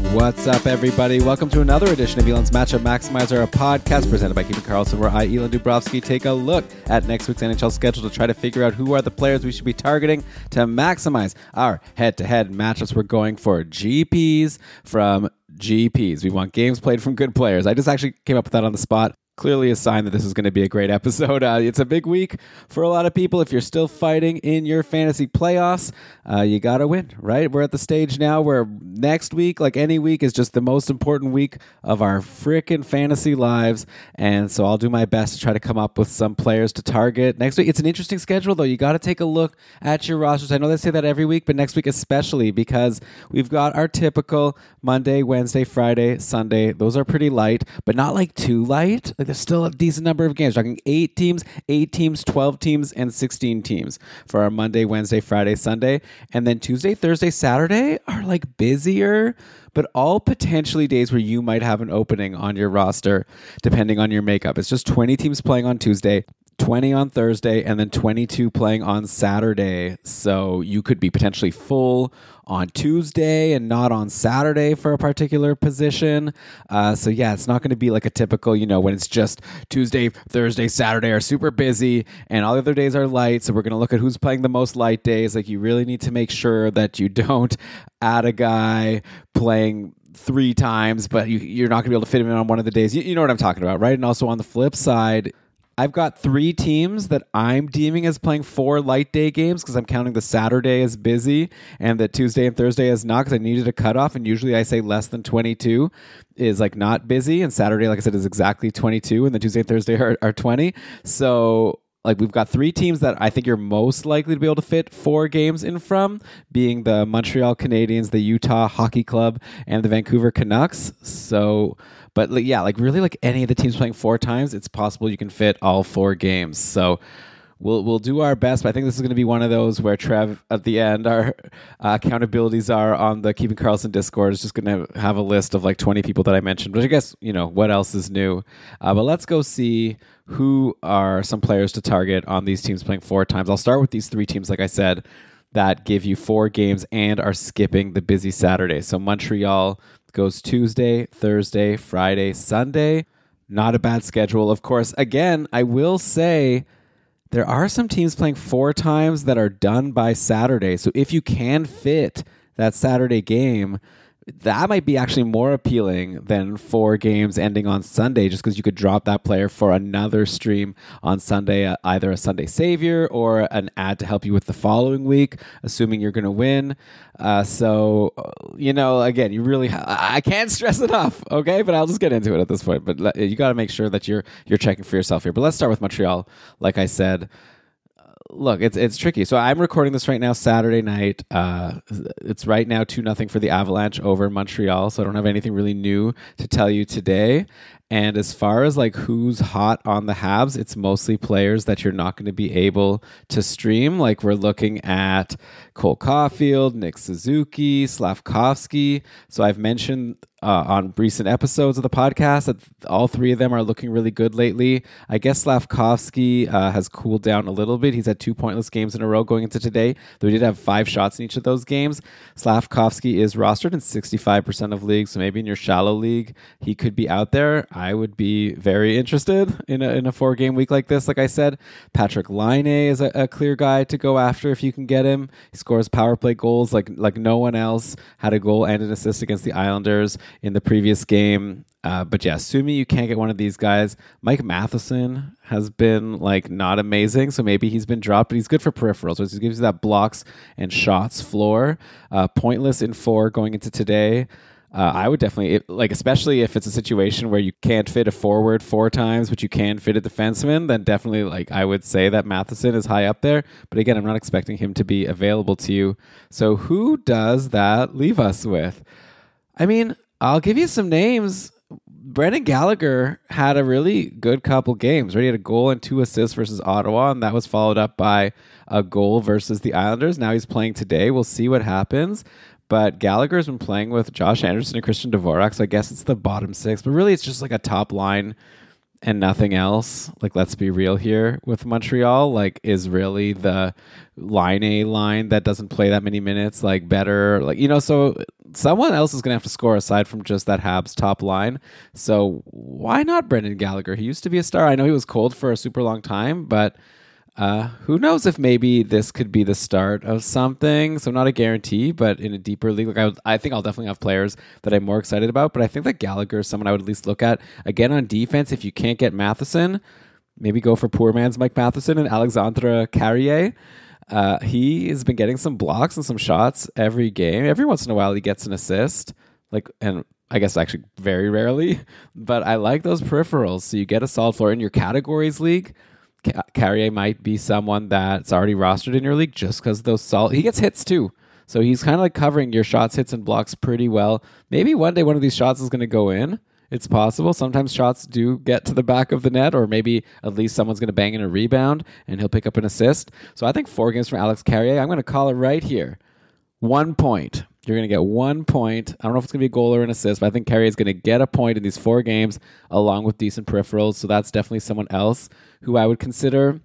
What's up, everybody? Welcome to another edition of Elon's Matchup Maximizer, a podcast presented by Keeping Karlsson, where I, Elon Dubrovsky, take a look at next week's NHL schedule to try to figure out who are the players we should be targeting to maximize our head-to-head matchups. We're going for GPs from GPs. We want games played from good players. I just actually came up with that on the spot. Clearly a sign that this is going to be a great episode. It's a big week for a lot of people. If you're still fighting in your fantasy playoffs, you got to win, right? We're at the stage now where next week, like any week, is just the most important week of our freaking fantasy lives. And so I'll do my best to try to come up with some players to target next week. It's an interesting schedule, though. You got to take a look at your rosters. I know they say that every week, but next week especially, because we've got our typical Monday, Wednesday, Friday, Sunday. Those are pretty light, but not like too light. Like, there's still a decent number of games. We're talking 8 teams, 12 teams, and 16 teams for our Monday, Wednesday, Friday, Sunday. And then Tuesday, Thursday, Saturday are like busier, but all potentially days where you might have an opening on your roster, depending on your makeup. It's just 20 teams playing on Tuesday, 20 on Thursday, and then 22 playing on Saturday. So you could be potentially full on Tuesday and not on Saturday for a particular position. So yeah, it's not going to be like a typical, when it's just Tuesday, Thursday, Saturday are super busy and all the other days are light. So we're going to look at who's playing the most light days. Like, you really need to make sure that you don't add a guy playing 3 times, but you're not going to be able to fit him in on one of the days. You know what I'm talking about, right? And also on the flip side, I've got 3 teams that I'm deeming as playing 4 light day games because I'm counting the Saturday as busy and the Tuesday and Thursday as not, because I needed a cutoff. And usually I say less than 22 is like not busy. And Saturday, like I said, is exactly 22. And the Tuesday and Thursday are 20. So like, we've got 3 teams that I think you're most likely to be able to fit 4 games in from, being the Montreal Canadiens, the Utah Hockey Club, and the Vancouver Canucks. So, but yeah, like really, like any of the teams playing 4 times, it's possible you can fit all 4 games. So we'll do our best, but I think this is going to be one of those where Trev, at the end, our accountabilities are on the Keeping Karlsson Discord. Is just going to have a list of like 20 people that I mentioned, but I guess, what else is new. But let's go see who are some players to target on these teams playing 4 times. I'll start with these 3 teams, like I said, that give you 4 games and are skipping the busy Saturday. So Montreal goes Tuesday, Thursday, Friday, Sunday. Not a bad schedule. Of course, again, I will say there are some teams playing 4 times that are done by Saturday. So if you can fit that Saturday game, that might be actually more appealing than 4 games ending on Sunday, just because you could drop that player for another stream on Sunday, either a Sunday savior or an ad to help you with the following week, assuming you're going to win. Again, you really, I can't stress enough, okay? But I'll just get into it at this point. But you got to make sure that you're checking for yourself here. But let's start with Montreal. Like I said, look, it's tricky. So I'm recording this right now, Saturday night. It's right now 2-0 for the Avalanche over Montreal. So I don't have anything really new to tell you today. And as far as like who's hot on the Habs, it's mostly players that you're not going to be able to stream. Like, we're looking at Cole Caulfield, Nick Suzuki, Slavkovsky. So I've mentioned on recent episodes of the podcast that all 3 of them are looking really good lately. I guess Slavkovsky has cooled down a little bit. He's had 2 pointless games in a row going into today, though he did have 5 shots in each of those games. Slavkovsky is rostered in 65% of leagues, so maybe in your shallow league, he could be out there. I would be very interested in a 4-game week like this. Like I said, Patrick Laine is a clear guy to go after if you can get him. He scores power play goals like no one else. Had a goal and an assist against the Islanders in the previous game. But yeah, assuming you can't get one of these guys, Mike Matheson has been like not amazing, so maybe he's been dropped, but he's good for peripherals. So he gives you that blocks and shots floor. Pointless in 4 going into today. I would definitely, especially if it's a situation where you can't fit a forward 4 times, but you can fit a defenseman, then definitely, I would say that Matheson is high up there. But again, I'm not expecting him to be available to you. So who does that leave us with? I mean, I'll give you some names. Brendan Gallagher had a really good couple games, right? He had a goal and 2 assists versus Ottawa, and that was followed up by a goal versus the Islanders. Now he's playing today. We'll see what happens. But Gallagher's been playing with Josh Anderson and Christian Dvorak, so I guess it's the bottom 6. But really, it's just like a top line and nothing else. Let's be real here with Montreal. Is really the line A line that doesn't play that many minutes, better? So someone else is going to have to score aside from just that Habs top line. So why not Brendan Gallagher? He used to be a star. I know he was cold for a super long time, but who knows if maybe this could be the start of something. So not a guarantee, but in a deeper league, I think I'll definitely have players that I'm more excited about. But I think that Gallagher is someone I would at least look at. Again, on defense, if you can't get Matheson, maybe go for poor man's Mike Matheson and Alexandre Carrier. He has been getting some blocks and some shots every game. Every once in a while, he gets an assist. And I guess actually very rarely. But I like those peripherals. So you get a solid floor in your categories league. Carrier might be someone that's already rostered in your league just because those solid. He gets hits too, so he's kind of like covering your shots, hits, and blocks pretty well. Maybe one day one of these shots is going to go in. It's possible. Sometimes shots do get to the back of the net, or maybe at least someone's going to bang in a rebound and he'll pick up an assist. So I think 4 games from Alex Carrier. I'm going to call it right here. 1 point. You're going to get 1 point. I don't know if it's going to be a goal or an assist, but I think Carrier is going to get a point in these 4 games along with decent peripherals. So that's definitely someone else who I would consider.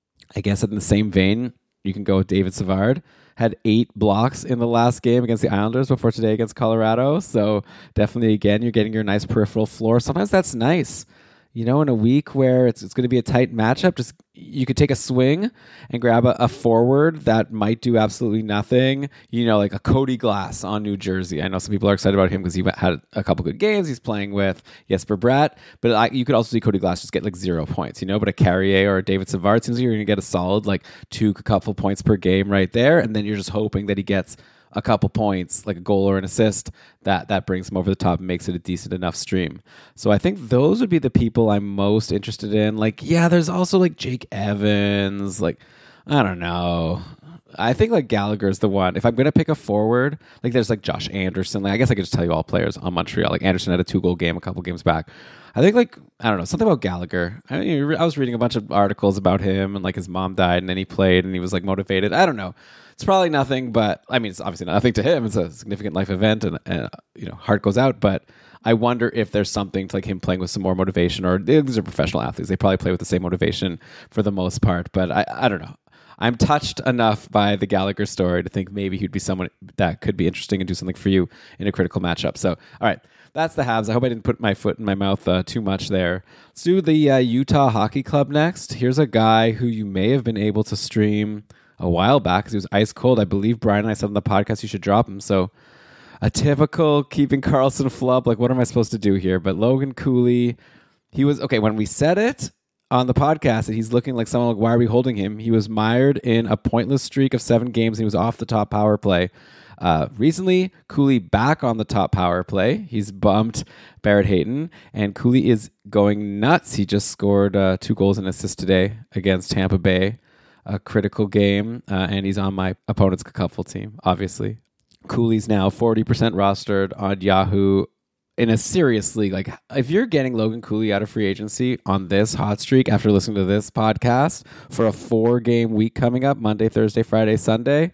I guess in the same vein, you can go with David Savard. Had 8 blocks in the last game against the Islanders before today against Colorado. So definitely, again, you're getting your nice peripheral floor. Sometimes that's nice. In a week where it's going to be a tight matchup, just you could take a swing and grab a forward that might do absolutely nothing. Like a Cody Glass on New Jersey. I know some people are excited about him because he had a couple good games. He's playing with Jesper Bratt, but you could also see Cody Glass just get like 0 points. But a Carrier or a David Savard seems like you're going to get a solid like 2 couple points per game right there, and then you're just hoping that he gets a couple points, like a goal or an assist, that brings him over the top and makes it a decent enough stream. So I think those would be the people I'm most interested in. There's also like Jake Evans. I don't know. I think like Gallagher's the one. If I'm going to pick a forward, there's like Josh Anderson. I guess I could just tell you all players on Montreal. Like Anderson had a 2-goal game a couple games back. I think I don't know, something about Gallagher. I was reading a bunch of articles about him and his mom died and then he played and he was motivated. I don't know. It's probably nothing, but it's obviously nothing to him. It's a significant life event and heart goes out. But I wonder if there's something to him playing with some more motivation, or these are professional athletes. They probably play with the same motivation for the most part. But I don't know. I'm touched enough by the Gallagher story to think maybe he'd be someone that could be interesting and do something for you in a critical matchup. So, all right, that's the Habs. I hope I didn't put my foot in my mouth too much there. Let's do the Utah Hockey Club next. Here's a guy who you may have been able to stream a while back because he was ice cold. I believe Brian and I said on the podcast you should drop him. So a typical keeping Karlsson flub. What am I supposed to do here? But Logan Cooley, he was, okay, when we said it on the podcast that he's looking like someone why are we holding him? He was mired in a pointless streak of 7 games. And he was off the top power play. Recently, Cooley back on the top power play. He's bumped Barrett Hayton, and Cooley is going nuts. He just scored 2 goals and assists today against Tampa Bay. A critical game, and he's on my opponent's couple team, obviously. Cooley's now 40% rostered on Yahoo in a serious league. If you're getting Logan Cooley out of free agency on this hot streak after listening to this podcast for a 4-game week coming up, Monday, Thursday, Friday, Sunday,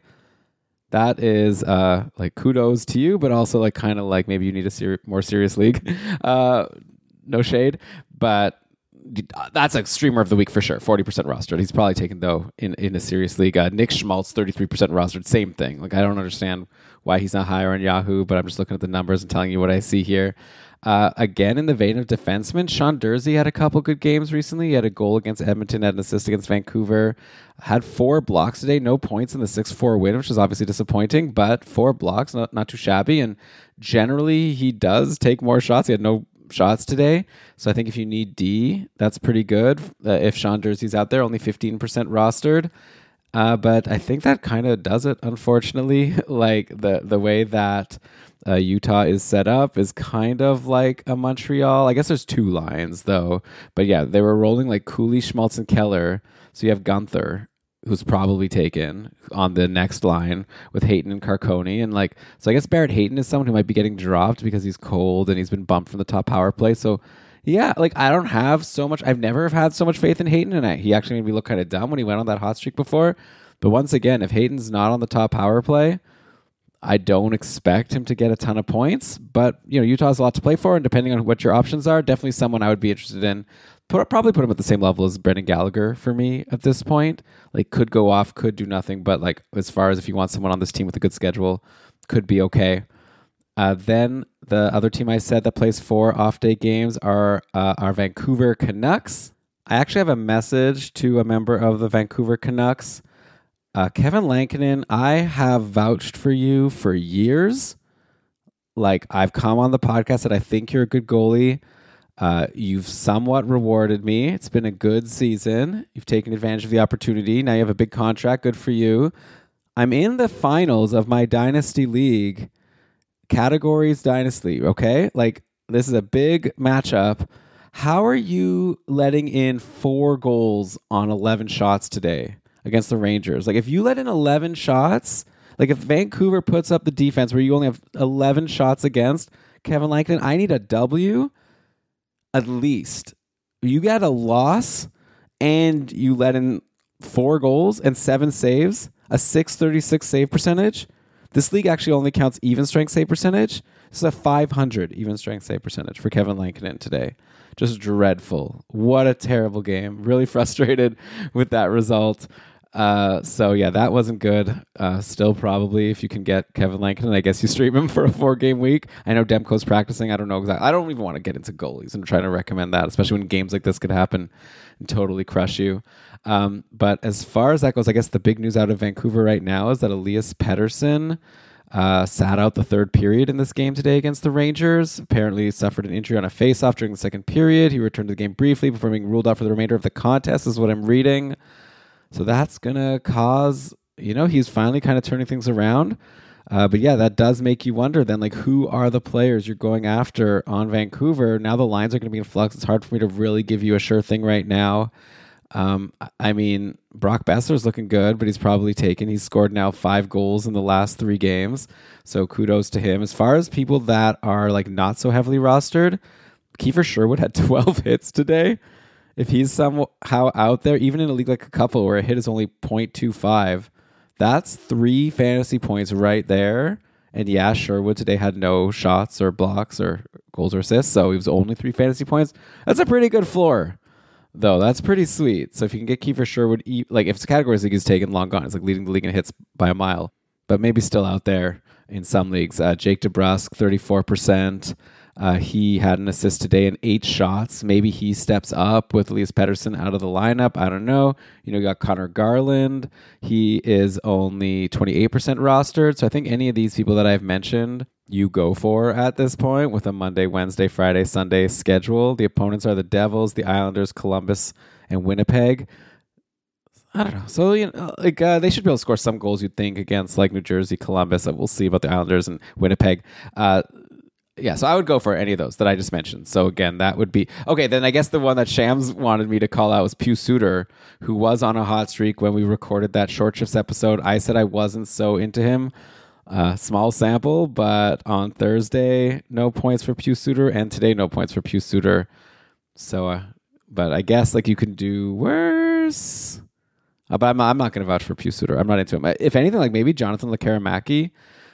that is kudos to you, but also maybe you need a more serious league. No shade, but that's a streamer of the week for sure. 40% rostered. He's probably taken though in a serious league. Nick Schmaltz, 33% rostered. Same thing. I don't understand why he's not higher on Yahoo, but I'm just looking at the numbers and telling you what I see here. Again, in the vein of defensemen, Sean Dursey had a couple good games recently. He had a goal against Edmonton, had an assist against Vancouver, had 4 blocks today, no points in the 6-4 win, which is obviously disappointing, but 4 blocks, not too shabby. And generally, he does take more shots. He had no shots today. So I think if you need D, that's pretty good. If Sean Dursey's out there, only 15% rostered. But I think that kind of does it, unfortunately. The way that Utah is set up is kind of like a Montreal. I guess there's 2 lines, though. But yeah, they were rolling Cooley, Schmaltz, and Keller. So you have Gunther, who's probably taken on the next line with Hayton and Carcone. And so I guess Barrett Hayton is someone who might be getting dropped because he's cold and he's been bumped from the top power play. So yeah, I don't have so much. I've never had so much faith in Hayton, and he actually made me look kind of dumb when he went on that hot streak before. But once again, if Hayton's not on the top power play, I don't expect him to get a ton of points. But Utah has a lot to play for, and depending on what your options are, definitely someone I would be interested in. Probably put him at the same level as Brendan Gallagher for me at this point. Could go off, could do nothing, but as far as if you want someone on this team with a good schedule, could be okay. Then the other team I said that plays 4 off-day games are our Vancouver Canucks. I actually have a message to a member of the Vancouver Canucks. Kevin Lankinen, I have vouched for you for years. Like, I've come on the podcast that I think you're a good goalie. You've somewhat rewarded me. It's been a good season. You've taken advantage of the opportunity. Now you have a big contract. Good for you. I'm in the finals of my Dynasty League. Categories Dynasty, okay? Like, this is a big matchup. How are you letting in 4 goals on 11 shots today against the Rangers? Like, if you let in 11 shots, like if Vancouver puts up the defense where you only have 11 shots against Kevin Lankinen, I need a W at least. You got a loss and you let in 4 goals and 7 saves, a 636 save percentage. This league actually only counts even strength save percentage. This is a 500 even strength save percentage for Kevin Lankinen today. Just dreadful. What a terrible game. Really frustrated with that result. So yeah, that wasn't good. Still probably, if you can get Kevin Lankinen, I guess you stream him for a 4-game week. I know Demko's practicing. I don't know exactly. I don't even want to get into goalies and trying to recommend that, especially when games like this could happen and totally crush you. But as far as that goes, I guess the big news out of Vancouver right now is that Elias Pettersson sat out the 3rd period in this game today against the Rangers. Apparently suffered an injury on a face-off during the 2nd period. He returned to the game briefly before being ruled out for the remainder of the contest, is what I'm reading. So that's going to cause, he's finally kind of turning things around. But yeah, that does make you wonder then, like, who are the players you're going after on Vancouver? Now the lines are going to be in flux. It's hard for me to really give you a sure thing right now. I mean, Brock Besser's looking good, but he's probably taken. He's scored now 5 goals in the last 3 games. So kudos to him. As far as people that are like not so heavily rostered, Kiefer Sherwood had 12 hits today. If he's somehow out there, even in a league like a couple where a hit is only 0.25, that's 3 fantasy points right there. And yeah, Sherwood today had no shots or blocks or goals or assists, so he was only 3 fantasy points. That's a pretty good floor, though. That's pretty sweet. So if you can get Kiefer Sherwood, like if it's categories league, he's taken long gone. It's like leading the league in hits by a mile, but maybe still out there in some leagues. Jake DeBrusk, 34%. He had an assist today and 8 shots. Maybe he steps up with Elias Pettersson out of the lineup. I don't know. You got Connor Garland. He is only 28% rostered. So I think any of these people that I've mentioned, you go for at this point with a Monday, Wednesday, Friday, Sunday schedule. The opponents are the Devils, the Islanders, Columbus, and Winnipeg. I don't know. So, they should be able to score some goals, you'd think, against like New Jersey, Columbus. We'll see about the Islanders and Winnipeg. Yeah, so I would go for any of those that I just mentioned. So again, that would be... Okay, then I guess the one that Shams wanted me to call out was Pius Suter, who was on a hot streak when we recorded that Short Shifts episode. I said I wasn't so into him. Small sample, but on Thursday, no points for Pius Suter, and today, no points for Pius Suter. So, but I guess like you can do worse. But I'm not going to vouch for Pius Suter. I'm not into him. If anything, like maybe Jonathan Lekkerimäki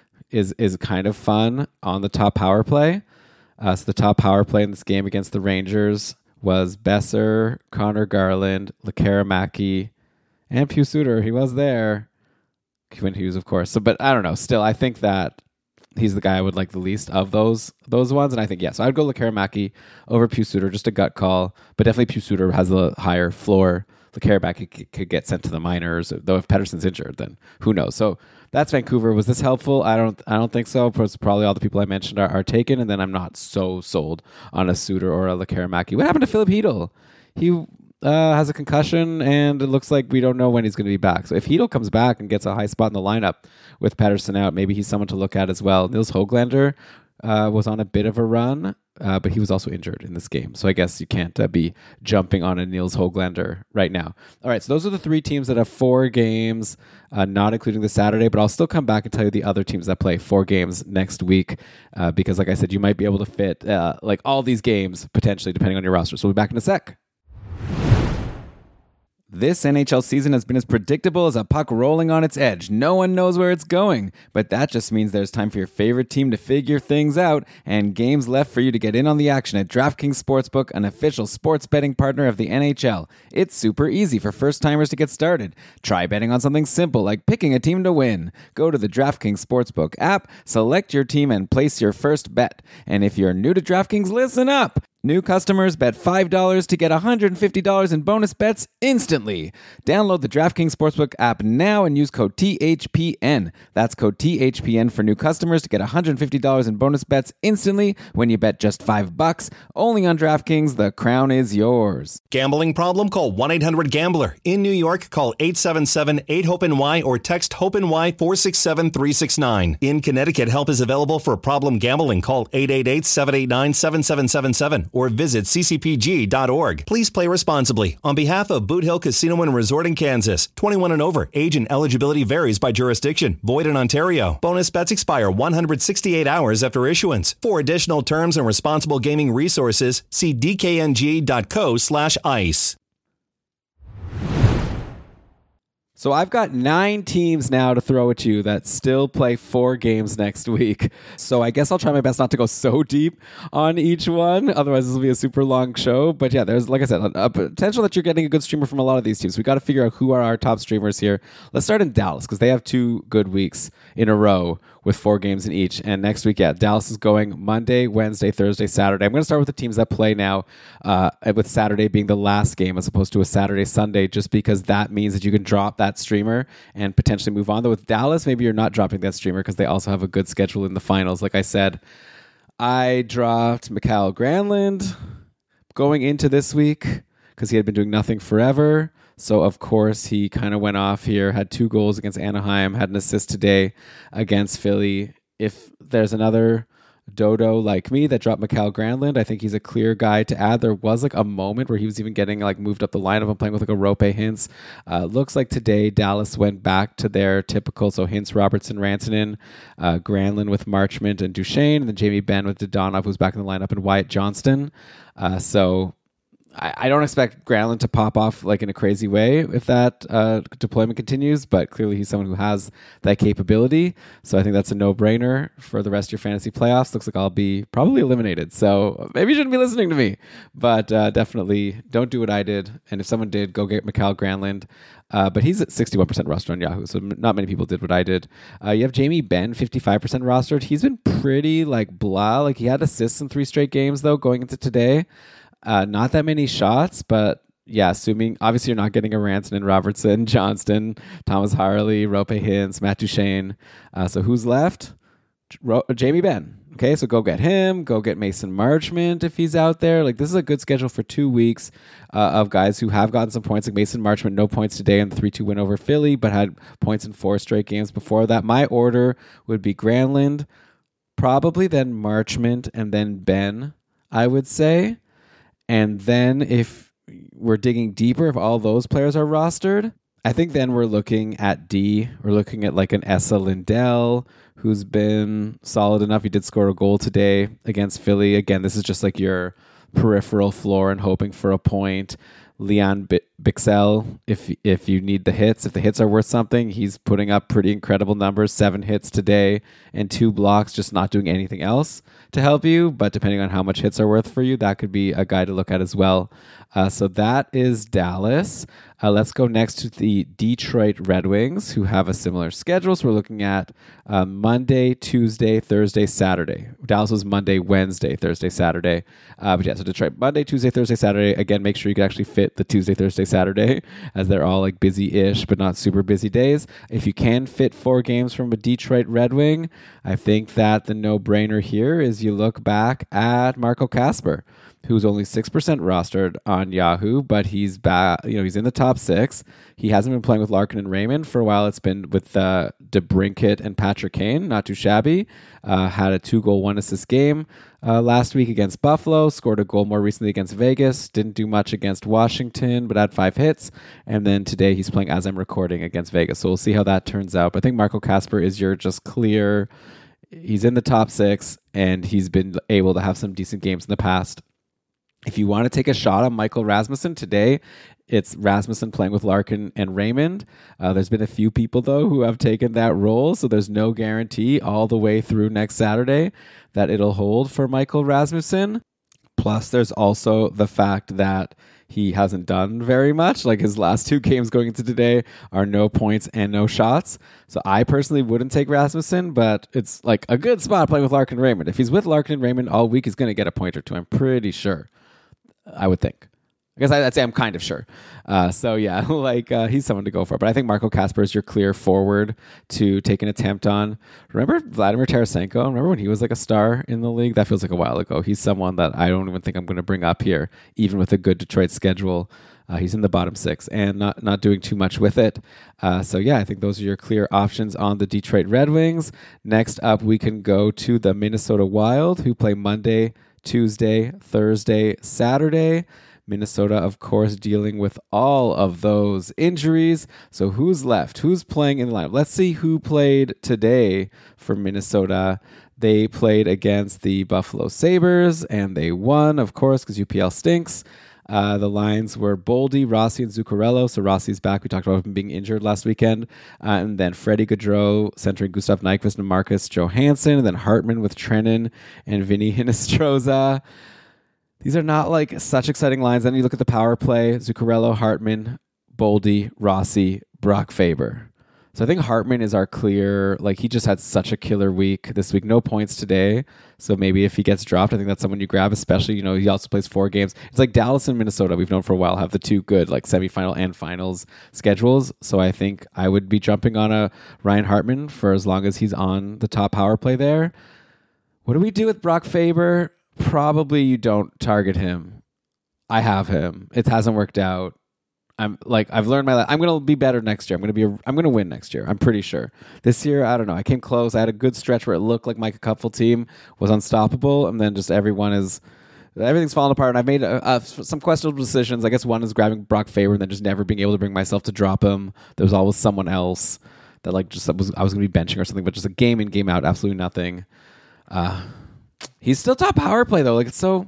is kind of fun on the top power play. So the top power play in this game against the Rangers was Besser, Connor Garland, Lekkerimäki, and Pius Suter. He was there. Quinn Hughes, of course. So, but I don't know. Still, I think that he's the guy I would like the least of those ones. And I think, yes, I'd go Lekkerimäki over Pius Suter, just a gut call. But definitely Pius Suter has a higher floor. Lekkerimäki could get sent to the minors, though if Pettersson's injured, then who knows? So that's Vancouver. Was this helpful? I don't think so. Probably all the people I mentioned are taken, and then I'm not so sold on a Suter or a Lekkerimäki. What happened to Philip Hedl? He has a concussion, and it looks like we don't know when he's going to be back. So if Hedl comes back and gets a high spot in the lineup with Pettersson out, maybe he's someone to look at as well. Nils Höglander was on a bit of a run, but he was also injured in this game. So I guess you can't be jumping on a Nils Höglander right now. All right, so those are the 3 teams that have 4 games, not including the Saturday, but I'll still come back and tell you the other teams that play 4 games next week because, like I said, you might be able to fit like all these games potentially depending on your roster. So we'll be back in a sec. This NHL season has been as predictable as a puck rolling on its edge. No one knows where it's going, but that just means there's time for your favorite team to figure things out and games left for you to get in on the action at DraftKings Sportsbook, an official sports betting partner of the NHL. It's super easy for first-timers to get started. Try betting on something simple like picking a team to win. Go to the DraftKings Sportsbook app, select your team, and place your first bet. And if you're new to DraftKings, listen up! New customers bet $5 to get $150 in bonus bets instantly. Download the DraftKings Sportsbook app now and use code THPN. That's code THPN for new customers to get $150 in bonus bets instantly when you bet just $5. Only on DraftKings, the crown is yours. Gambling problem? Call 1-800-GAMBLER. In New York, call 877-8-HOPE-NY or text HOPE-NY 467-369. In Connecticut, help is available for problem gambling. Call 888-789-7777. Or visit ccpg.org. Please play responsibly. On behalf of Boot Hill Casino and Resort in Kansas, 21 and over. Age and eligibility varies by jurisdiction. Void in Ontario. Bonus bets expire 168 hours after issuance. For additional terms and responsible gaming resources, see dkng.co/ice. So I've got 9 teams now to throw at you that still play 4 games next week. So I guess I'll try my best not to go so deep on each one. Otherwise, this will be a super long show. But yeah, there's, like I said, a potential that you're getting a good streamer from a lot of these teams. We got to figure out who are our top streamers here. Let's start in Dallas because they have 2 good weeks in a row with 4 games in each. And next week, Dallas is going Monday, Wednesday, Thursday, Saturday. I'm going to start with the teams that play now, with Saturday being the last game as opposed to a Saturday, Sunday, just because that means that you can drop that streamer and potentially move on. Though with Dallas, maybe you're not dropping that streamer because they also have a good schedule in the finals. Like I said, I dropped Mikael Granlund going into this week because he had been doing nothing forever. So, of course, he kind of went off here, had 2 goals against Anaheim, had an assist today against Philly. If there's another dodo like me that dropped Mikael Granlund, I think he's a clear guy to add. There was like a moment where he was even getting like moved up the lineup and playing with like a Rope Hintz. Looks like today Dallas went back to their typical, so Hintz, Robertson, Rantanen, Granlund with Marchment and Duchesne, and then Jamie Benn with Dadonov, who's back in the lineup, and Wyatt Johnston. So I don't expect Granlund to pop off like in a crazy way if that deployment continues, but clearly he's someone who has that capability. So I think that's a no-brainer for the rest of your fantasy playoffs. Looks like I'll be probably eliminated. So maybe you shouldn't be listening to me, but definitely don't do what I did. And if someone did, go get Mikael Granlund. But he's at 61% rostered on Yahoo, so not many people did what I did. You have Jamie Benn, 55% rostered. He's been pretty like blah. Like he had assists in 3 straight games though going into today. Not that many shots, but yeah, assuming obviously you're not getting a Rantanen, Robertson, Johnston, Thomas Harley, Rope Hintz, Matt Duchesne. So who's left? Jamie Benn. Okay, so go get him. Go get Mason Marchment if he's out there. Like this is a good schedule for 2 weeks of guys who have gotten some points. Like Mason Marchment, no points today in the 3-2 win over Philly, but had points in 4 straight games before that. My order would be Granlund, probably then Marchment, and then Benn, I would say. And then if we're digging deeper, if all those players are rostered, I think then we're looking at D. We're looking at like an Esa Lindell, who's been solid enough. He did score a goal today against Philly. Again, this is just like your peripheral floor and hoping for a point. Leon Bixel, if you need the hits, if the hits are worth something, he's putting up pretty incredible numbers. 7 hits today and 2 blocks, just not doing anything else to help you. But depending on how much hits are worth for you, that could be a guy to look at as well. So that is Dallas. Let's go next to the Detroit Red Wings, who have a similar schedule. So we're looking at Monday, Tuesday, Thursday, Saturday. Dallas was Monday, Wednesday, Thursday, Saturday. But yeah, so Detroit, Monday, Tuesday, Thursday, Saturday. Again, make sure you can actually fit the Tuesday, Thursday, Saturday, as they're all like busy-ish, but not super busy days. If you can fit 4 games from a Detroit Red Wing, I think that the no-brainer here is you look back at Marco Kasper, who's only 6% rostered on Yahoo, but he's back. He's in the top 6. He hasn't been playing with Larkin and Raymond for a while. It's been with DeBrincat and Patrick Kane, not too shabby. Had a 2-goal, 1-assist game last week against Buffalo. Scored a goal more recently against Vegas. Didn't do much against Washington, but had 5 hits. And then today he's playing as I'm recording against Vegas. So we'll see how that turns out. But I think Marco Kasper is your just clear. He's in the top 6, and he's been able to have some decent games in the past. If you want to take a shot on Michael Rasmussen today, it's Rasmussen playing with Larkin and Raymond. There's been a few people, though, who have taken that role, so there's no guarantee all the way through next Saturday that it'll hold for Michael Rasmussen. Plus, there's also the fact that he hasn't done very much. Like his last 2 games going into today are no points and no shots. So I personally wouldn't take Rasmussen, but it's like a good spot playing with Larkin and Raymond. If he's with Larkin and Raymond all week, he's going to get a point or two. I'm pretty sure. I would think. I guess I'd say I'm kind of sure. So yeah, he's someone to go for. But I think Marco Kasper is your clear forward to take an attempt on. Remember Vladimir Tarasenko? Remember when he was like a star in the league? That feels like a while ago. He's someone that I don't even think I'm going to bring up here, even with a good Detroit schedule. He's in the bottom 6 and not doing too much with it. So yeah, I think those are your clear options on the Detroit Red Wings. Next up, we can go to the Minnesota Wild, who play Monday, Tuesday, Thursday, Saturday. Minnesota, of course, dealing with all of those injuries. So who's left? Who's playing in the lineup? Let's see who played today for Minnesota. They played against the Buffalo Sabres, and they won, of course, because UPL stinks. The lines were Boldy, Rossi, and Zuccarello. So Rossi's back. We talked about him being injured last weekend. And then Freddie Gaudreau centering Gustav Nyquist and Marcus Johansson. And then Hartman with Trennan and Vinny Hinostroza. These are not like such exciting lines. Then you look at the power play: Zuccarello, Hartman, Boldy, Rossi, Brock Faber. So I think Hartman is our clear, like he just had such a killer week this week. No points today. So maybe if he gets dropped, I think that's someone you grab, especially, he also plays 4 games. It's like Dallas and Minnesota, we've known for a while, have the 2 good like semifinal and finals schedules. So I think I would be jumping on a Ryan Hartman for as long as he's on the top power play there. What do we do with Brock Faber? Probably you don't target him. I have him. It hasn't worked out. I've learned I'm going to be better next year. I'm going to win next year. I'm pretty sure. This year, I don't know. I came close. I had a good stretch where it looked like my Cupful team was unstoppable, and then just everything's falling apart. And I've made some questionable decisions. I guess one is grabbing Brock Faber and then just never being able to bring myself to drop him. There was always someone else that I was going to be benching or something, but just a game in, game out, absolutely nothing. He's still top power play though. It's so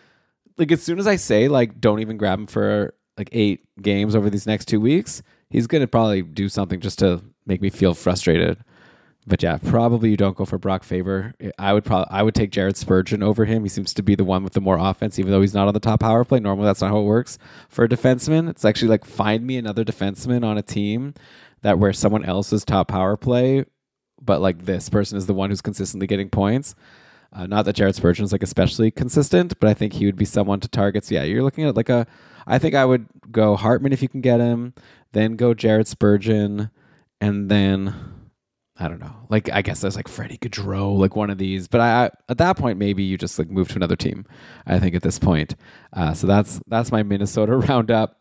as soon as I say don't even grab him for 8 games over these next 2 weeks, he's going to probably do something just to make me feel frustrated. But yeah, probably you don't go for Brock Faber. I would take Jared Spurgeon over him. He seems to be the one with the more offense, even though he's not on the top power play. Normally that's not how it works for a defenseman. It's actually find me another defenseman on a team where someone else is top power play, but this person is the one who's consistently getting points. Not that Jared Spurgeon is especially consistent, but I think he would be someone to target. So yeah, you're looking at I think I would go Hartman if you can get him, then go Jared Spurgeon, and then I don't know. I guess there's Freddie Gaudreau, one of these. But I at that point maybe you just move to another team. I think at this point. So that's my Minnesota roundup.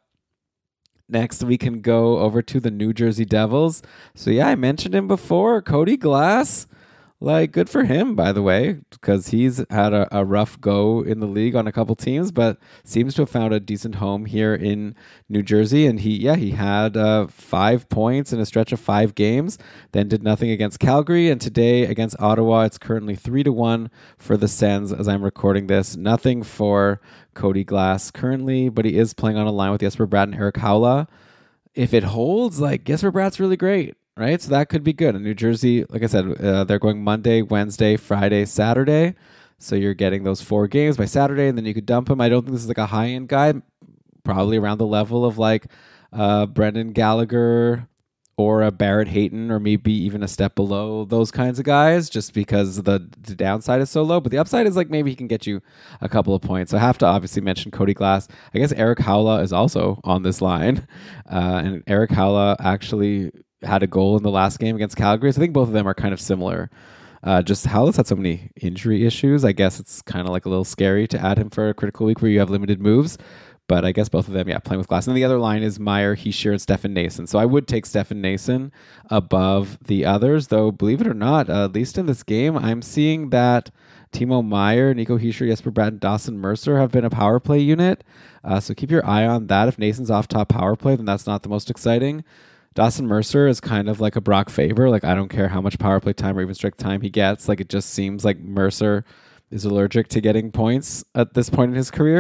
Next, we can go over to the New Jersey Devils. So yeah, I mentioned him before, Cody Glass. Good for him, by the way, because he's had a rough go in the league on a couple teams, but seems to have found a decent home here in New Jersey. And he had 5 points in a stretch of 5 games, then did nothing against Calgary. And today against Ottawa, it's currently 3-1 for the Sens as I'm recording this. Nothing for Cody Glass currently, but he is playing on a line with Jesper Bratt and Erik Haula. If it holds, Jesper Bratt's really great. Right, so that could be good. In New Jersey, like I said, they're going Monday, Wednesday, Friday, Saturday. So you're getting those 4 games by Saturday, and then you could dump him. I don't think this is a high-end guy. Probably around the level of Brendan Gallagher or a Barrett Hayton, or maybe even a step below those kinds of guys, just because the downside is so low. But the upside is maybe he can get you a couple of points. So I have to obviously mention Cody Glass. I guess Erik Haula is also on this line, and Erik Haula actually had a goal in the last game against Calgary. So I think both of them are kind of similar. Just Haula's had so many injury issues. I guess it's kind of a little scary to add him for a critical week where you have limited moves. But I guess both of them, playing with Glass. And the other line is Meyer, Hischier, and Stefan Nason. So I would take Stefan Nason above the others, though believe it or not, at least in this game, I'm seeing that Timo Meyer, Nico Hischier, Jesper Bratt, and Dawson Mercer have been a power play unit. So keep your eye on that. If Nason's off top power play, then that's not the most exciting. Dawson Mercer is kind of like a Brock Faber. I don't care how much power play time or even strict time he gets. It just seems like Mercer is allergic to getting points at this point in his career.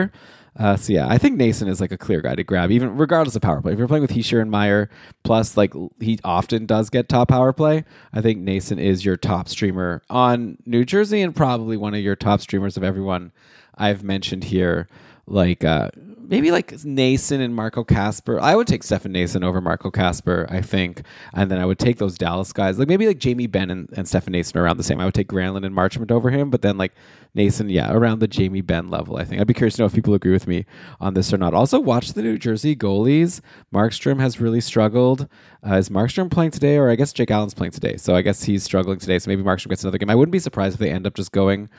So yeah, I think Nason is like a clear guy to grab, even regardless of power play. If you're playing with Hischier and Meyer, plus like he often does get top power play, I think Nason is your top streamer on New Jersey and probably one of your top streamers of everyone I've mentioned here. Like maybe like Nason and Marco Kasper. I would take Stefan Nason over Marco Kasper, I think. And then I would take those Dallas guys. Like maybe like Jamie Benn and Stefan Nason are around the same. I would take Granlund and Marchment over him. But then like Nason, yeah, around the Jamie Benn level, I think. I'd be curious to know if people agree with me on this or not. Also, watch the New Jersey goalies. Markstrom has really struggled. Is Markstrom playing today? Or I guess Jake Allen's playing today. So I guess he's struggling today. So maybe Markstrom gets another game. I wouldn't be surprised if they end up just going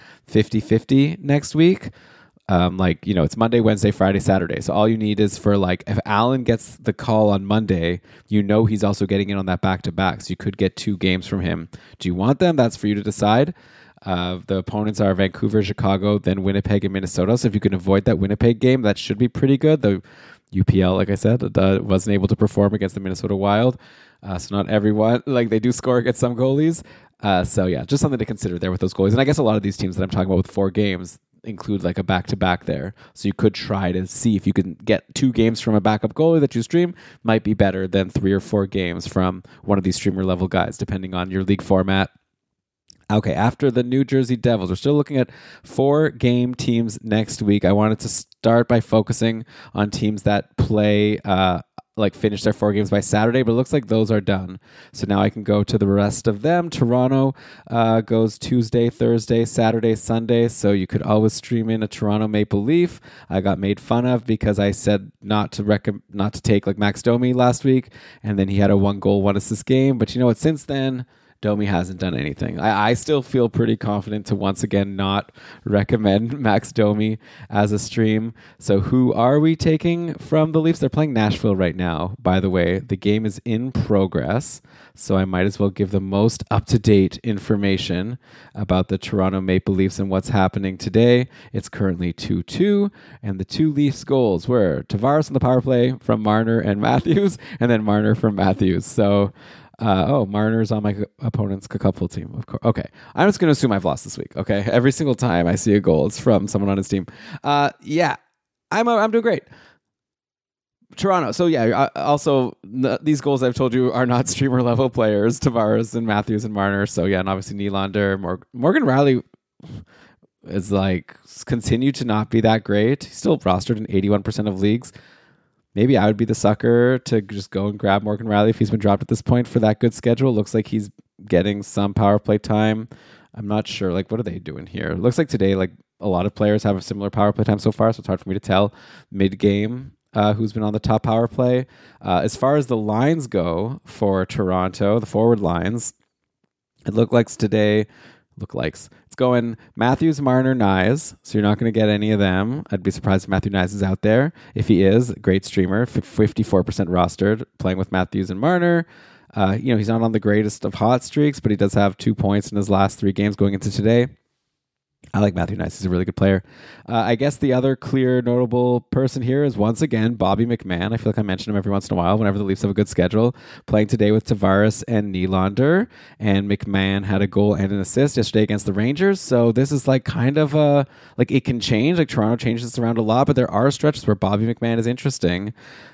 50-50 next week. Like, you know, it's Monday, Wednesday, Friday, Saturday. So all you need is for like, if Allen gets the call on Monday, you know he's also getting in on that back-to-back. So you could get 2 games from him. Do you want them? That's for you to decide. The opponents are Vancouver, Chicago, then Winnipeg and Minnesota. So if you can avoid that Winnipeg game, that should be pretty good. The UPL, like I said, wasn't able to perform against the Minnesota Wild. So not everyone, like they do score against some goalies. So yeah, just something to consider there with those goalies. And I guess a lot of these teams that I'm talking about with 4 games include like a back-to-back there. So you could try to see if you can get 2 games from a backup goalie that you stream. Might be better than 3 or 4 games from one of these streamer level guys, depending on your league format. Okay, after the New Jersey Devils, we're still looking at 4-game teams next week. I wanted to start by focusing on teams that play finish their 4 games by Saturday, but it looks like those are done. So now I can go to the rest of them. Toronto goes Tuesday, Thursday, Saturday, Sunday. So you could always stream in a Toronto Maple Leaf. I got made fun of because I said not to take like Max Domi last week, and then he had a 1-goal, 1-assist game. But you know what? Since then, Domi hasn't done anything. I still feel pretty confident to once again not recommend Max Domi as a stream. So who are we taking from the Leafs? They're playing Nashville right now, by the way. The game is in progress, so I might as well give the most up-to-date information about the Toronto Maple Leafs and what's happening today. It's currently 2-2, and the 2 Leafs goals were Tavares on the power play from Marner and Matthews, and then Marner from Matthews. So Marner's on my opponent's couple team, of course. Okay, I'm just going to assume I've lost this week, okay? Every single time I see a goal, it's from someone on his team. Yeah, I'm doing great. Toronto. So yeah, also these goals I've told you are not streamer level players, Tavares and Matthews and Marner. So yeah, and obviously Nylander, Morgan Rielly is like continued to not be that great. He's still rostered in 81% of leagues. Maybe I would be the sucker to just go and grab Morgan Rielly if he's been dropped at this point for that good schedule. Looks like he's getting some power play time. I'm not sure. Like, what are they doing here? It looks like today, like a lot of players have a similar power play time so far, so it's hard for me to tell mid-game who's been on the top power play. As far as the lines go for Toronto, the forward lines, it looks like today... It's going Matthews, Marner, Nyes. So you're not going to get any of them. I'd be surprised if Matthew Nyes is out there. If he is, great streamer, 54% rostered, playing with Matthews and Marner. He's not on the greatest of hot streaks, but he does have 2 points in his last 3 games going into today. I like Matthew Nyes. He's a really good player. I guess the other clear notable person here is once again Bobby McMann. I feel like I mention him every once in a while whenever the Leafs have a good schedule. Playing today with Tavares and Nylander. And McMahon had a goal and an assist yesterday against the Rangers. So this is like kind of it can change. Like Toronto changes this around a lot, but there are stretches where Bobby McMann is interesting.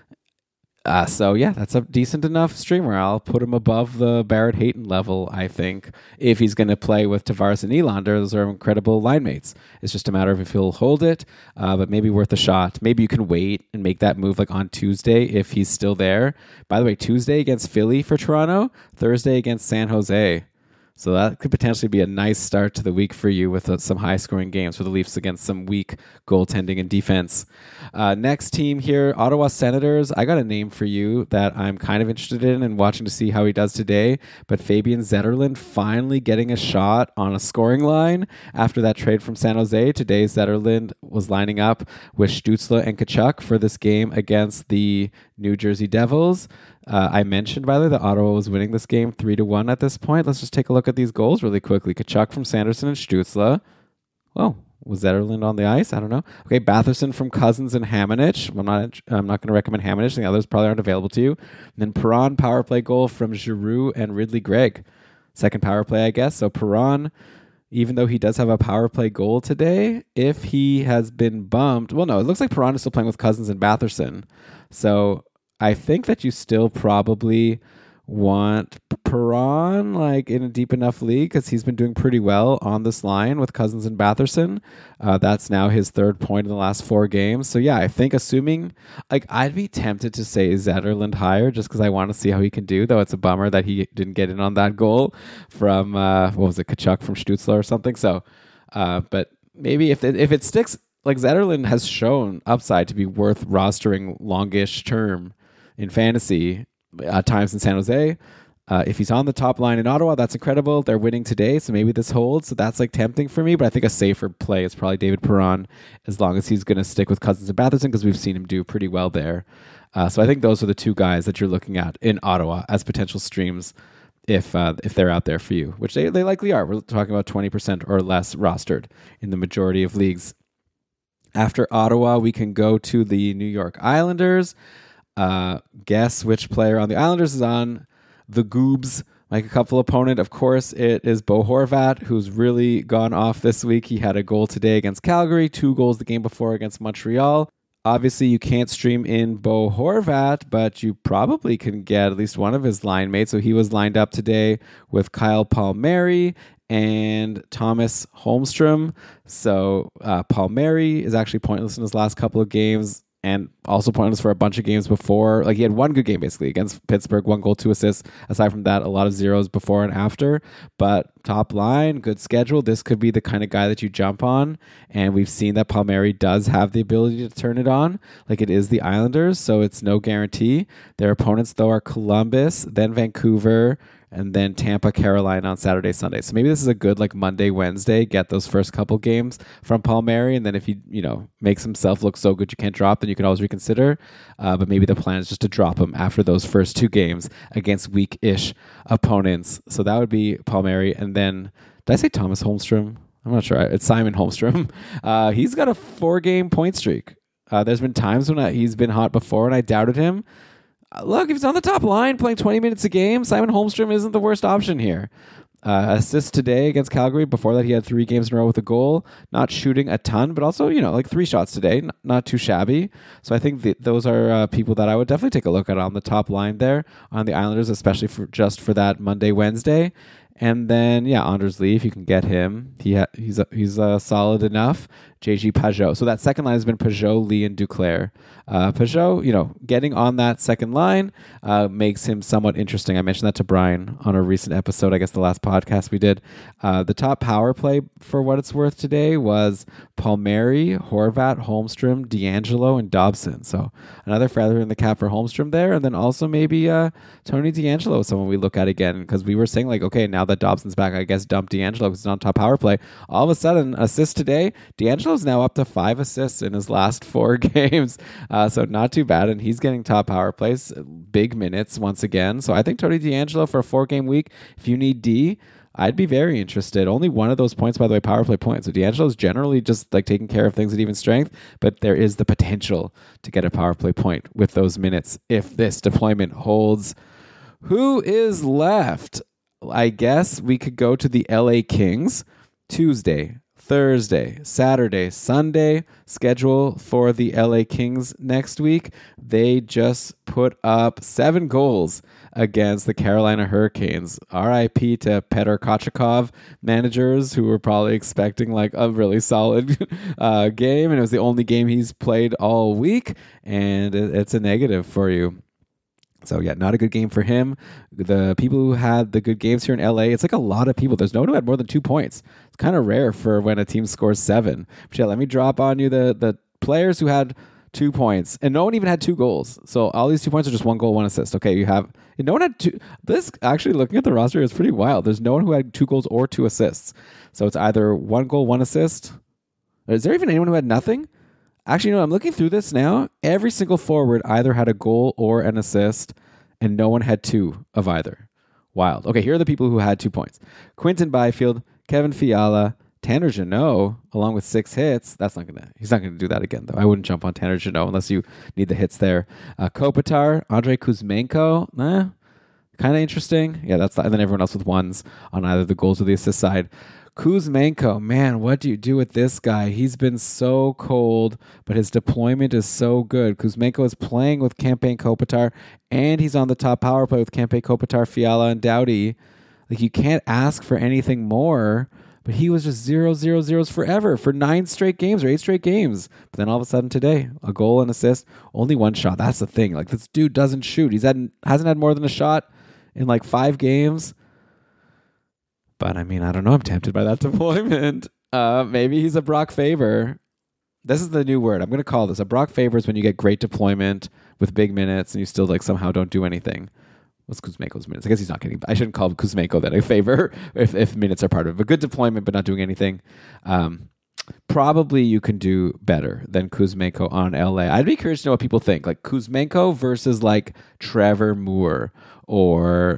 So yeah, that's a decent enough streamer. I'll put him above the Barrett Hayton level, I think, if he's going to play with Tavares and Nylander. Those are incredible line mates. It's just a matter of if he'll hold it, but maybe worth a shot. Maybe you can wait and make that move like on Tuesday if he's still there. By the way, Tuesday against Philly for Toronto, Thursday against San Jose. So that could potentially be a nice start to the week for you with some high-scoring games for the Leafs against some weak goaltending and defense. Next team here, Ottawa Senators. I got a name for you that I'm kind of interested in and watching to see how he does today. But Fabian Zetterlund finally getting a shot on a scoring line after that trade from San Jose. Today, Zetterlund was lining up with Stützle and Tkachuk for this game against the New Jersey Devils. I mentioned, by the way, that Ottawa was winning this game 3-1 at this point. Let's just take a look at these goals really quickly. Tkachuk from Sanderson and Stützle. Oh, was Zetterlund on the ice? I don't know. Okay, Batherson from Cousins and Hamanich. I'm not going to recommend Hamanich. The others probably aren't available to you. And then Perron power play goal from Giroux and Ridley Gregg. Second power play, I guess. So Perron, even though he does have a power play goal today, if he has been bumped, well, no, it looks like Perron is still playing with Cousins and Batherson. So I think that you still probably want Perron like in a deep enough league because he's been doing pretty well on this line with Cousins and Batherson. That's now his 3rd point in the last 4 games. So yeah, I think assuming like I'd be tempted to say Zetterlund higher just because I want to see how he can do. Though it's a bummer that he didn't get in on that goal from what was it, Kachuk from Stutzler or something. So, but maybe if it sticks, like Zetterlund has shown upside to be worth rostering longish term in fantasy. Times in San Jose. If he's on the top line in Ottawa, that's incredible. They're winning today, so maybe this holds. So that's like tempting for me, but I think a safer play is probably David Perron as long as he's going to stick with Cousins and Batherson because we've seen him do pretty well there. So I think those are the 2 guys that you're looking at in Ottawa as potential streams if they're out there for you, which they likely are. We're talking about 20% or less rostered in the majority of leagues. After Ottawa, we can go to the New York Islanders. Guess which player on the Islanders is on the Goobs, like a couple opponent. Of course, it is Bo Horvat, who's really gone off this week. He had a goal today against Calgary, 2 goals the game before against Montreal. Obviously, you can't stream in Bo Horvat, but you probably can get at least one of his line mates. So he was lined up today with Kyle Palmieri and Thomas Holmstrom. So Palmieri is actually pointless in his last couple of games. And also pointless for a bunch of games before. Like he had 1 good game basically against Pittsburgh, 1 goal, 2 assists. Aside from that, a lot of zeros before and after. But top line, good schedule. This could be the kind of guy that you jump on. And we've seen that Palmieri does have the ability to turn it on. Like it is the Islanders, so it's no guarantee. Their opponents though are Columbus, then Vancouver, and then Tampa, Carolina on Saturday, Sunday. So maybe this is a good like Monday, Wednesday, get those first couple games from Palmieri. And then if he, makes himself look so good you can't drop, then you can always reconsider. But maybe the plan is just to drop him after those first 2 games against weak-ish opponents. So that would be Palmieri. And then, did I say Thomas Holmstrom? I'm not sure. It's Simon Holmstrom. He's got a 4-game point streak. There's been times when he's been hot before and I doubted him. Look, if he's on the top line playing 20 minutes a game, Simon Holmstrom isn't the worst option here. Assist today against Calgary. Before that, he had 3 games in a row with a goal. Not shooting a ton, but also, like 3 shots today. Not too shabby. So I think those are people that I would definitely take a look at on the top line there on the Islanders, especially for that Monday, Wednesday. And then, Anders Lee, if you can get him, he's solid enough. JG Pajot. So that second line has been Pajot, Lee, and Duclair. Pajot, getting on that second line makes him somewhat interesting. I mentioned that to Brian on a recent episode, I guess the last podcast we did. The top power play, for what it's worth today, was Palmieri, Horvat, Holmstrom, DeAngelo, and Dobson. So another feather in the cap for Holmstrom there. And then also maybe Tony DeAngelo is someone we look at again, because we were saying, like, okay, now that Dobson's back, I guess dump DeAngelo because he's on top power play. All of a sudden, assist today, DeAngelo's now up to 5 assists in his last 4 games. So not too bad. And he's getting top power plays, big minutes once again. So I think Tony DeAngelo for a 4-game week, if you need D, I'd be very interested. Only one of those points, by the way, power play points. So DeAngelo is generally just like taking care of things at even strength, but there is the potential to get a power play point with those minutes if this deployment holds. Who is left? I guess we could go to the LA Kings. Tuesday, Thursday, Saturday, Sunday schedule for the LA Kings next week. They just put up 7 goals against the Carolina Hurricanes. RIP to Petr Kochetkov managers who were probably expecting like a really solid game, and it was the only game he's played all week, and it's a negative for you. So, not a good game for him. The people who had the good games here in LA, it's like a lot of people. There's no one who had more than 2 points. It's kind of rare for when a team scores 7. But let me drop on you the players who had 2 points. And no one even had 2 goals. So all these 2 points are just 1 goal, 1 assist. Okay, no one had 2. This, actually, looking at the roster, is pretty wild. There's no one who had 2 goals or 2 assists. So it's either 1 goal, 1 assist. Is there even anyone who had nothing? Actually, I'm looking through this now. Every single forward either had a goal or an assist, and no one had 2 of either. Wild. Okay, here are the people who had 2 points. Quinton Byfield, Kevin Fiala, Tanner Jeannot, along with 6 hits. He's not gonna do that again, though. I wouldn't jump on Tanner Jeannot unless you need the hits there. Kopitar, Andrei Kuzmenko, kind of interesting. Yeah, and then everyone else with 1s on either the goals or the assist side. Kuzmenko, man, what do you do with this guy? He's been so cold, but his deployment is so good. Kuzmenko is playing with Kempe Kopitar, and he's on the top power play with Kempe Kopitar, Fiala, and Doughty. Like, you can't ask for anything more, but he was just 0-0-0s forever for 9 straight games or 8 straight games. But then all of a sudden today, a goal and assist, only 1 shot. That's the thing. Like, this dude doesn't shoot. Hasn't had more than a shot in like 5 games. But I mean, I don't know. I'm tempted by that deployment. Maybe he's a Brock Faber. This is the new word. I'm going to call this a Brock Faber is when you get great deployment with big minutes and you still like somehow don't do anything. What's Kuzmenko's minutes? I guess he's not getting. I shouldn't call Kuzmenko that a favor if minutes are part of it. But good deployment, but not doing anything. Probably you can do better than Kuzmenko on LA. I'd be curious to know what people think. Like Kuzmenko versus like Trevor Moore or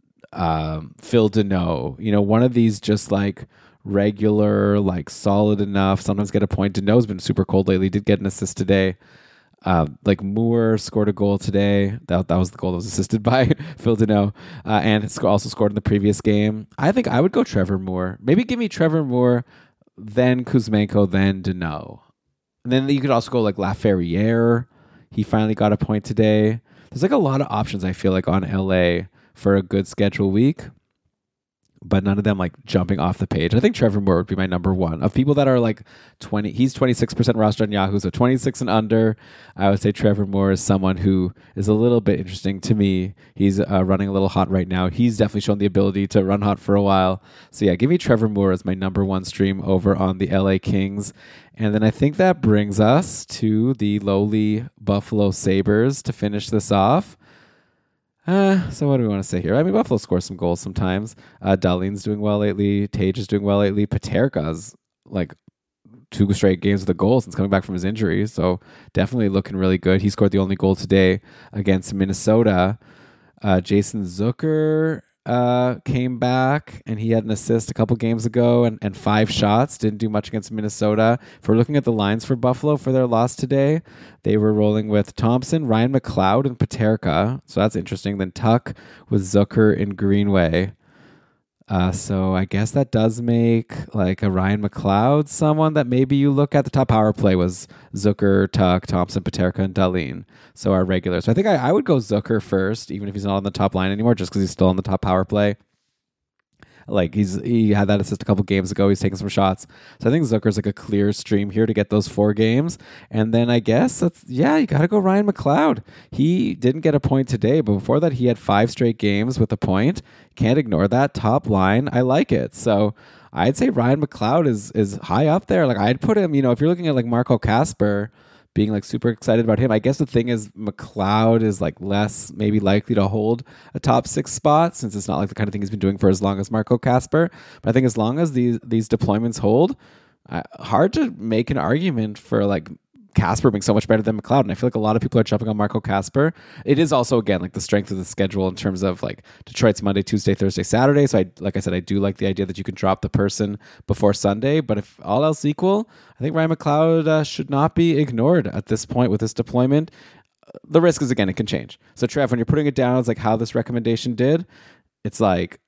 Phil Deneau. You know, one of these just like regular, like solid enough. Sometimes get a point. Deneau's been super cold lately. Did get an assist today. Like Moore scored a goal today. That was the goal that was assisted by Phil Deneau, and also scored in the previous game. I think I would go Trevor Moore. Maybe give me Trevor Moore, then Kuzmenko, then Deneau. And then you could also go like Laferriere. He finally got a point today. There's like a lot of options I feel like on LA for a good schedule week, but none of them like jumping off the page. I think Trevor Moore would be my number one of people that are like 20. He's 26% roster on Yahoo, so 26 and under. I would say Trevor Moore is someone who is a little bit interesting to me. He's running a little hot right now. He's definitely shown the ability to run hot for a while. So yeah, give me Trevor Moore as my number one stream over on the LA Kings. And then I think that brings us to the lowly Buffalo Sabres to finish this off. So what do we want to say here? I mean, Buffalo scores some goals sometimes. Dahlin's doing well lately. Tage is doing well lately. Paterka's like 2 straight games with a goal since coming back from his injury. So definitely looking really good. He scored the only goal today against Minnesota. Jason Zucker came back and he had an assist a couple games ago and 5 shots. Didn't do much against Minnesota. If we're looking at the lines for Buffalo for their loss today, they were rolling with Thompson, Ryan McLeod, and Paterka. So that's interesting. Then Tuck with Zucker and Greenway. So I guess that does make like a Ryan McLeod someone that maybe you look at. The top power play was Zucker, Tuck, Thompson, Paterka, and Dahlin. So our regulars. So I think I would go Zucker first, even if he's not on the top line anymore, just because he's still on the top power play. Like he had that assist a couple games ago. He's taking some shots. So I think Zucker's like a clear stream here to get those 4 games. And then I guess you got to go Ryan McLeod. He didn't get a point today, but before that he had 5 straight games with a point. Can't ignore that top line. I like it. So I'd say Ryan McLeod is high up there. Like I'd put him, if you're looking at like Marco Kasper, being like super excited about him. I guess the thing is McLeod is like less maybe likely to hold a top 6 spot since it's not like the kind of thing he's been doing for as long as Marco Kasper. But I think as long as these deployments hold, hard to make an argument for like Kasper being so much better than McLeod. And I feel like a lot of people are jumping on Marco Kasper. It is also, again, like the strength of the schedule in terms of like Detroit's Monday, Tuesday, Thursday, Saturday. So like I said, I do like the idea that you can drop the person before Sunday. But if all else equal, I think Ryan McLeod should not be ignored at this point with this deployment. The risk is, again, it can change. So Trev, when you're putting it down, it's like how this recommendation did. It's like,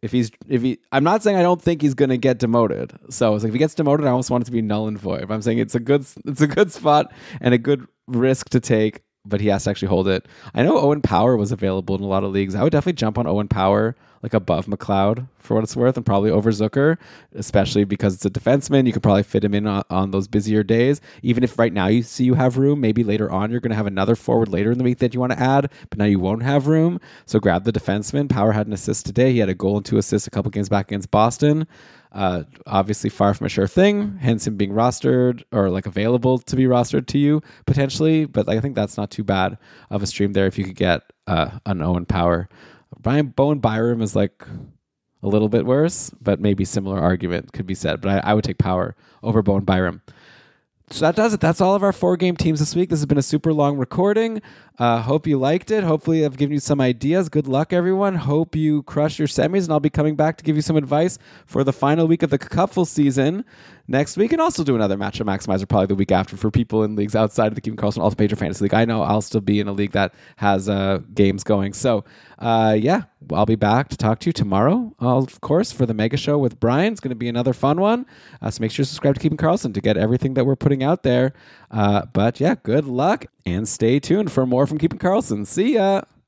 I'm not saying I don't think he's going to get demoted. So it's like if he gets demoted, I almost want it to be null and void. But I'm saying it's a good spot and a good risk to take, but he has to actually hold it. I know Owen Power was available in a lot of leagues. I would definitely jump on Owen Power like above McLeod for what it's worth and probably over Zucker, especially because it's a defenseman. You could probably fit him in on those busier days. Even if right now you have room, maybe later on you're going to have another forward later in the week that you want to add, but now you won't have room. So grab the defenseman. Power had an assist today. He had a goal and 2 assists a couple games back against Boston. Obviously far from a sure thing, hence him being rostered or like available to be rostered to you potentially. But I think that's not too bad of a stream there if you could get an Owen Power. Bowen Byram is like a little bit worse, but maybe similar argument could be said. But I would take Power over Bowen Byram. So that does it. That's all of our 4-game teams this week. This has been a super long recording. Hope you liked it. Hopefully I've given you some ideas. Good luck, everyone. Hope you crush your semis, and I'll be coming back to give you some advice for the final week of the Cupful season next week, and also do another Matchup Maximizer probably the week after for people in leagues outside of the Keeping Karlsson Ultimate Patriot Fantasy League. I know I'll still be in a league that has games going. So, I'll be back to talk to you tomorrow, of course, for the Mega Show with Brian. It's going to be another fun one. So make sure to subscribe to Keeping Karlsson to get everything that we're putting out there. But good luck and stay tuned for more from Keeping Karlsson. See ya.